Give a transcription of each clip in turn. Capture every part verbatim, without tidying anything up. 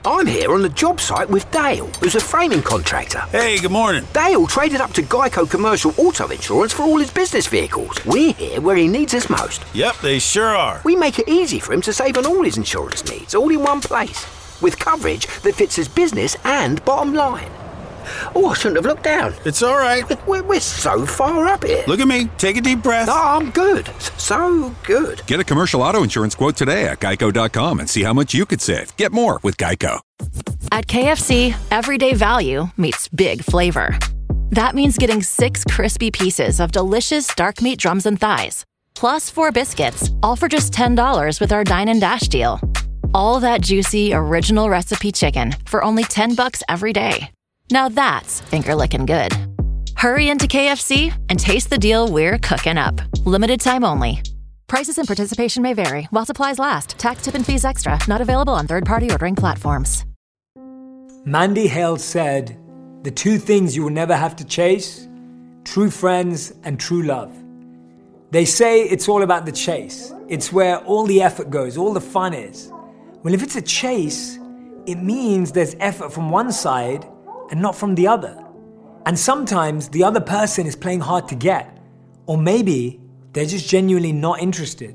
I'm here on the job site with Dale, who's a framing contractor. Hey, good morning. Dale traded up to Geico Commercial Auto Insurance for all his business vehicles. We're here where he needs us most. Yep, they sure are. We make it easy for him to save on all his insurance needs, all in one place, with coverage that fits his business and bottom line. Oh, I shouldn't have looked down. It's all right. We're, we're so far up here. Look at me. Take a deep breath. Oh, I'm good. So good. Get a commercial auto insurance quote today at geico dot com and see how much you could save. Get more with Geico. At K F C, everyday value meets big flavor. That means getting six crispy pieces of delicious dark meat drums and thighs, plus four biscuits, all for just ten dollars with our Dine and Dash deal. All that juicy, original recipe chicken for only ten bucks every day. Now that's finger-licking good. Hurry into K F C and taste the deal we're cooking up. Limited time only. Prices and participation may vary while supplies last. Tax, tip, and fees extra. Not available on third-party ordering platforms. Mandy Hale said, the two things you will never have to chase, true friends and true love. They say it's all about the chase. It's where all the effort goes, all the fun is. Well, if it's a chase, it means there's effort from one side and not from the other. And sometimes the other person is playing hard to get, or maybe they're just genuinely not interested.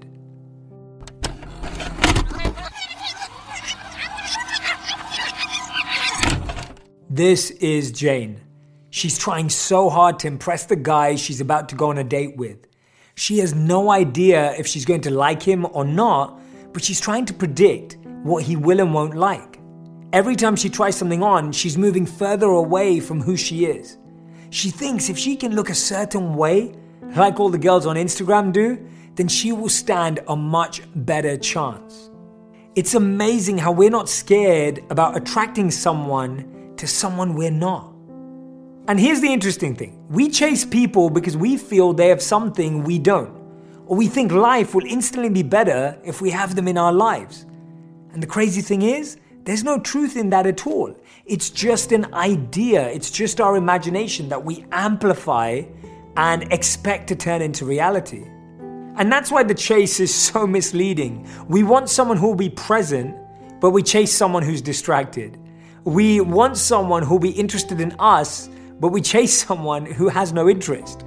This is Jane. She's trying so hard to impress the guy she's about to go on a date with. She has no idea if she's going to like him or not, but she's trying to predict what he will and won't like. Every time she tries something on, she's moving further away from who she is. She thinks if she can look a certain way, like all the girls on Instagram do, then she will stand a much better chance. It's amazing how we're not scared about attracting someone to someone we're not. And here's the interesting thing. We chase people because we feel they have something we don't. Or we think life will instantly be better if we have them in our lives. And the crazy thing is, there's no truth in that at all. It's just an idea. It's just our imagination that we amplify and expect to turn into reality. And that's why the chase is so misleading. We want someone who will be present, but we chase someone who's distracted. We want someone who will be interested in us, but we chase someone who has no interest.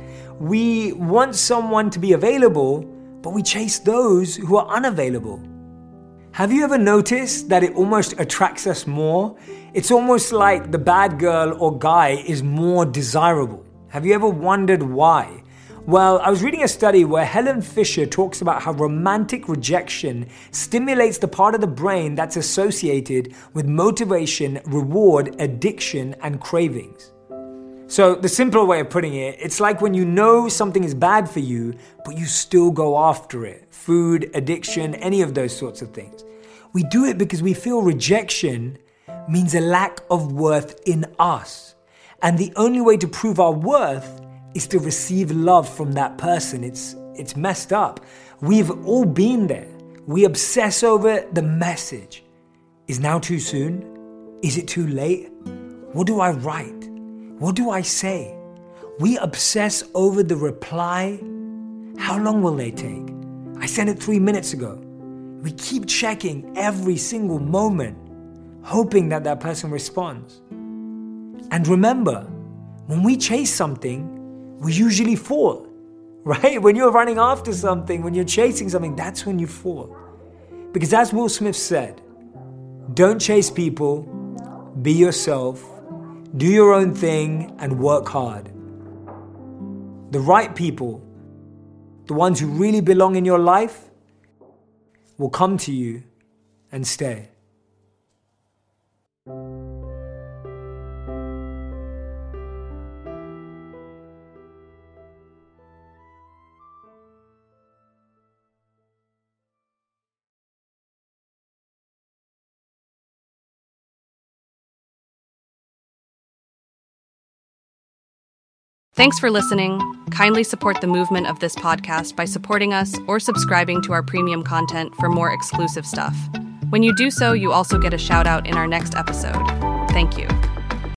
We want someone to be available, but we chase those who are unavailable. Have you ever noticed that it almost attracts us more? It's almost like the bad girl or guy is more desirable. Have you ever wondered why? Well, I was reading a study where Helen Fisher talks about how romantic rejection stimulates the part of the brain that's associated with motivation, reward, addiction, and cravings. So the simple way of putting it, it's like when you know something is bad for you, but you still go after it. Food, addiction, any of those sorts of things. We do it because we feel rejection means a lack of worth in us. And the only way to prove our worth is to receive love from that person. It's, it's messed up. We've all been there. We obsess over the message. Is now too soon? Is it too late? What do I write? What do I say? We obsess over the reply. How long will they take? I sent it three minutes ago. We keep checking every single moment, hoping that that person responds. And remember, when we chase something, we usually fall, right? When you're running after something, when you're chasing something, that's when you fall. Because as Will Smith said, don't chase people, be yourself, do your own thing, and work hard. The right people, the ones who really belong in your life, will come to you and stay. Thanks for listening. Kindly support the movement of this podcast by supporting us or subscribing to our premium content for more exclusive stuff. When you do so, you also get a shout out in our next episode. Thank you.